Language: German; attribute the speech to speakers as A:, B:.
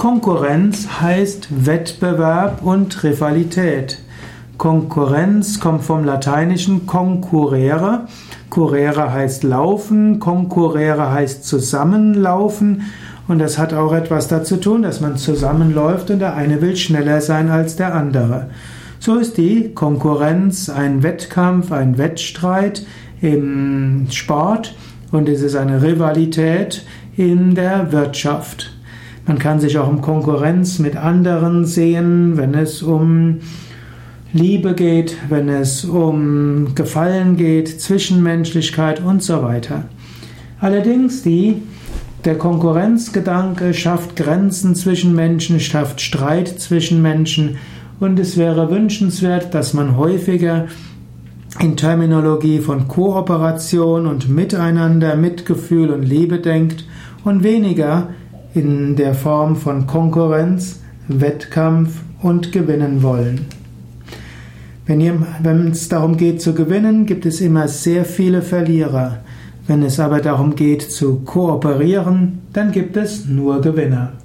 A: Konkurrenz heißt Wettbewerb und Rivalität. Konkurrenz kommt vom Lateinischen concurrere. Currere heißt laufen, concurrere heißt zusammenlaufen. Und das hat auch etwas dazu tun, dass man zusammenläuft und der eine will schneller sein als der andere. So ist die Konkurrenz ein Wettkampf, ein Wettstreit im Sport und es ist eine Rivalität in der Wirtschaft. Man kann sich auch in Konkurrenz mit anderen sehen, wenn es um Liebe geht, wenn es um Gefallen geht, Zwischenmenschlichkeit und so weiter. Allerdings der Konkurrenzgedanke schafft Grenzen zwischen Menschen, schafft Streit zwischen Menschen und es wäre wünschenswert, dass man häufiger in Terminologie von Kooperation und Miteinander, Mitgefühl und Liebe denkt und weniger in der Form von Konkurrenz, Wettkampf und gewinnen wollen. Wenn es darum geht zu gewinnen, gibt es immer sehr viele Verlierer. Wenn es aber darum geht zu kooperieren, dann gibt es nur Gewinner.